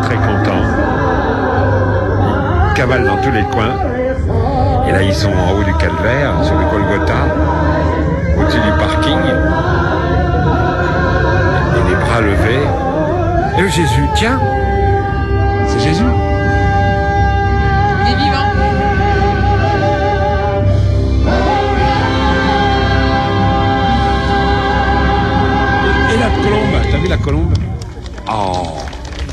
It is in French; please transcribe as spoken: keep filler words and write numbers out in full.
très contents. Ils cavalent dans tous les coins. Et là, ils sont en haut du calvaire, sur le Golgotha, au-dessus du parking. Et les bras levés. Et Jésus, tiens!